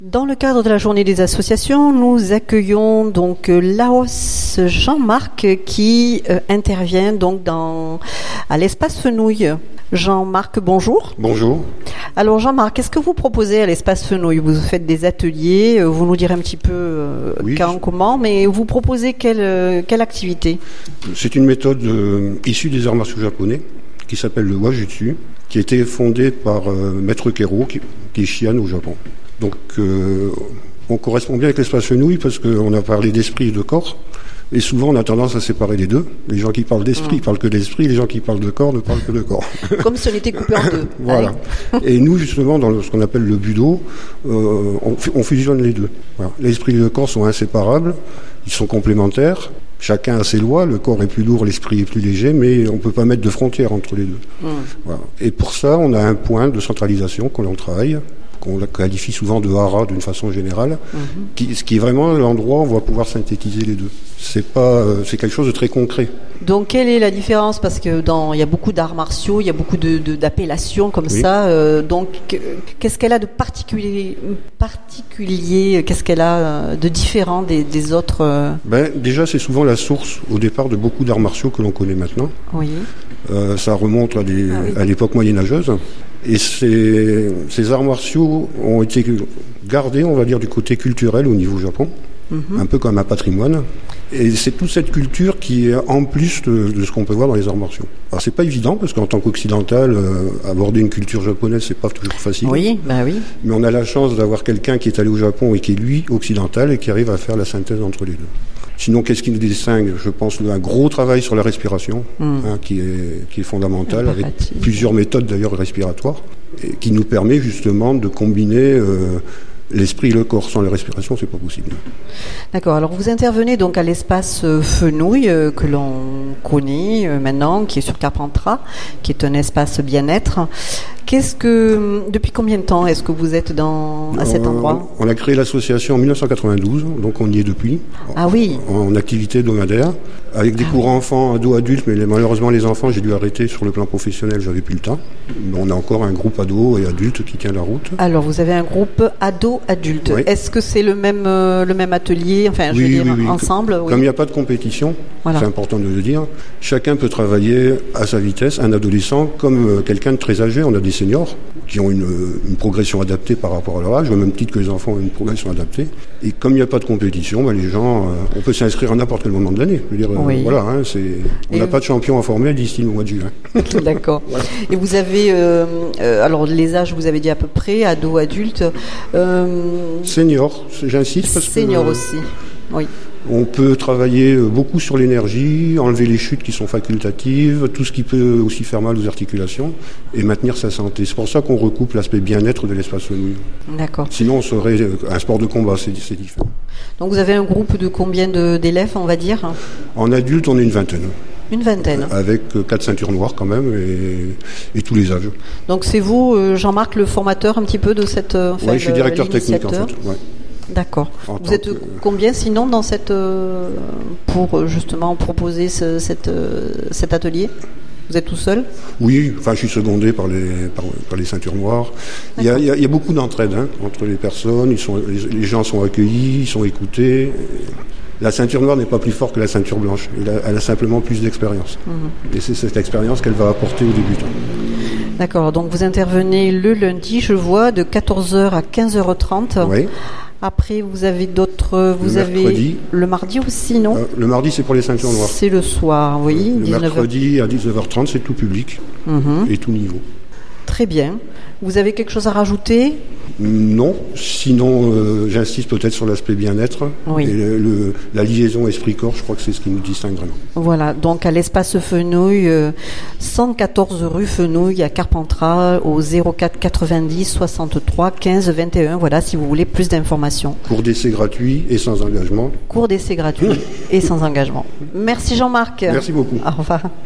Dans le cadre de la journée des associations, nous accueillons donc Laos Jean-Marc qui intervient donc à l'espace Fenouil. Jean-Marc, bonjour. Bonjour. Alors Jean-Marc, qu'est-ce que vous proposez à l'espace Fenouil? Vous faites des ateliers, vous nous direz un petit peu quand, comment, mais vous proposez quelle activité? C'est une méthode issue des arts martiaux japonais qui s'appelle le Wajutsu, qui a été fondée par Maître Kero, qui est Shihan au Japon. Donc on correspond bien avec l'espace Fenouil parce qu'on a parlé d'esprit et de corps. Et souvent, on a tendance à séparer les deux. Les gens qui parlent d'esprit parlent que d'esprit, les gens qui parlent de corps ne parlent que de corps. Comme si on était coupé en deux. Voilà. Et nous, justement, dans ce qu'on appelle le budo, on fusionne les deux. Voilà. L'esprit et le corps sont inséparables, ils sont complémentaires. Chacun a ses lois, le corps est plus lourd, l'esprit est plus léger, mais on ne peut pas mettre de frontières entre les deux. Voilà. Et pour ça, on a un point de centralisation qu'on travaille, qu'on qualifie souvent de hara d'une façon générale, ce qui est vraiment l'endroit où on va pouvoir synthétiser les deux. C'est quelque chose de très concret. Donc quelle est la différence? Parce que il y a beaucoup d'arts martiaux, il y a beaucoup d'appellations comme ça. Donc qu'est-ce qu'elle a de particulier? Qu'est-ce qu'elle a de différent des autres? Déjà, c'est souvent la source au départ de beaucoup d'arts martiaux que l'on connaît maintenant. Oui. Ça remonte à l'époque moyenâgeuse. Et ces arts martiaux ont été gardés, on va dire, du côté culturel au niveau Japon, un peu comme un patrimoine. Et c'est toute cette culture qui est en plus de ce qu'on peut voir dans les arts martiaux. Alors c'est pas évident parce qu'en tant qu'occidental, aborder une culture japonaise, c'est pas toujours facile. Oui, oui. Mais on a la chance d'avoir quelqu'un qui est allé au Japon et qui est lui occidental et qui arrive à faire la synthèse entre les deux. Sinon, qu'est-ce qui nous distingue? Je pense un gros travail sur la respiration, qui est fondamental, avec plusieurs méthodes d'ailleurs respiratoires, et qui nous permet justement de combiner l'esprit et le corps. Sans la respiration, c'est pas possible. D'accord. Alors vous intervenez donc à l'espace Fenouil que l'on connaît maintenant, qui est sur Carpentras, qui est un espace bien-être. Depuis combien de temps est-ce que vous êtes à cet endroit? On a créé l'association en 1992, donc on y est depuis. Ah oui. En activité hebdomadaire, avec des cours enfants, ados, adultes, mais malheureusement les enfants, j'ai dû arrêter sur le plan professionnel, j'avais plus le temps. Mais on a encore un groupe ados et adultes qui tient la route. Alors vous avez un groupe ados-adultes. Oui. Est-ce que c'est le même atelier, oui. ensemble? Comme il n'y a pas de compétition, c'est important de le dire, chacun peut travailler à sa vitesse, un adolescent comme quelqu'un de très âgé. On a des seniors qui ont une progression adaptée par rapport à leur âge, au même titre que les enfants ont une progression adaptée. Et comme il n'y a pas de compétition, les gens, on peut s'inscrire à n'importe quel moment de l'année. Je veux dire, voilà, on n'a pas de champion à former d'ici le mois de juin. D'accord. Voilà. Et vous avez, alors les âges, vous avez dit à peu près, ados, adultes. Seniors, j'insiste parce Seniors aussi, oui. On peut travailler beaucoup sur l'énergie, enlever les chutes qui sont facultatives, tout ce qui peut aussi faire mal aux articulations et maintenir sa santé. C'est pour ça qu'on recoupe l'aspect bien-être de l'espace Fenouil. D'accord. Sinon, on serait un sport de combat, c'est différent. Donc vous avez un groupe de combien d'élèves, on va dire? En adulte, on est une vingtaine. Une vingtaine. Avec 4 ceintures noires quand même et tous les âges. Donc c'est vous, Jean-Marc, le formateur un petit peu de cette... Oui, je suis directeur technique en fait. Ouais. D'accord. Vous êtes combien sinon dans pour justement proposer cet atelier? Vous êtes tout seul? Oui, je suis secondé par les ceintures noires. Il y a beaucoup d'entraide entre les personnes. Les gens sont accueillis, ils sont écoutés. La ceinture noire n'est pas plus forte que la ceinture blanche. Elle a simplement plus d'expérience. Et c'est cette expérience qu'elle va apporter aux débutants. D'accord. Donc vous intervenez le lundi, je vois, de 14h à 15h30. Oui. Après, vous avez d'autres... Mercredi. Le mardi aussi, non? Le mardi, c'est pour les ceintures noires. C'est le soir, oui. Le mercredi à 19h30, c'est tout public et tout niveau. Très bien. Vous avez quelque chose à rajouter? Non. Sinon, j'insiste peut-être sur l'aspect bien-être. Oui. Et la liaison esprit-corps, je crois que c'est ce qui nous distingue vraiment. Voilà. Donc, à l'espace Fenouil, 114 rue Fenouil, à Carpentras, au 04 90 63 15 21. Voilà, si vous voulez plus d'informations. Cours d'essai gratuit et sans engagement. Cours d'essai gratuit et sans engagement. Merci Jean-Marc. Merci beaucoup. Au revoir.